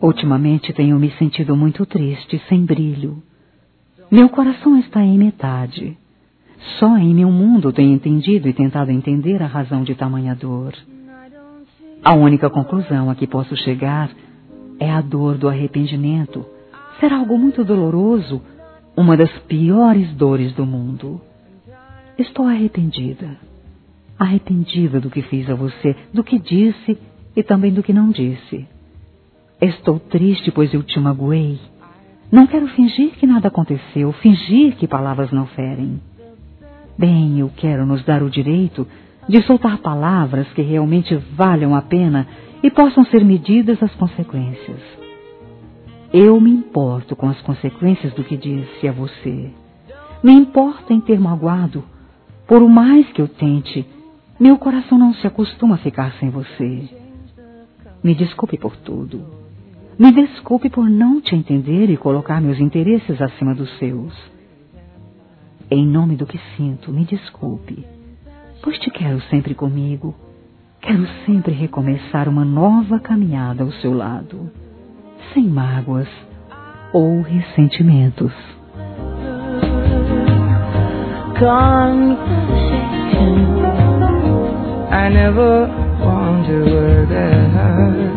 Ultimamente tenho me sentido muito triste, sem brilho. Meu coração está em metade. Só em meu mundo tenho entendido e tentado entender a razão de tamanha dor. A única conclusão a que posso chegar é a dor do arrependimento. Será algo muito doloroso, uma das piores dores do mundo. Estou arrependida. Arrependida do que fiz a você, do que disse e também do que não disse. Estou triste, pois eu te magoei. Não quero fingir que nada aconteceu, fingir que palavras não ferem. Bem, eu quero nos dar o direito de soltar palavras que realmente valham a pena e possam ser medidas as consequências. Eu me importo com as consequências do que disse a você. Me importo em ter magoado. Por mais que eu tente, meu coração não se acostuma a ficar sem você. Me desculpe por tudo. Me desculpe por não te entender e colocar meus interesses acima dos seus. Em nome do que sinto, me desculpe, pois te quero sempre comigo. Quero sempre recomeçar uma nova caminhada ao seu lado, sem mágoas ou ressentimentos. I never want to work that hard.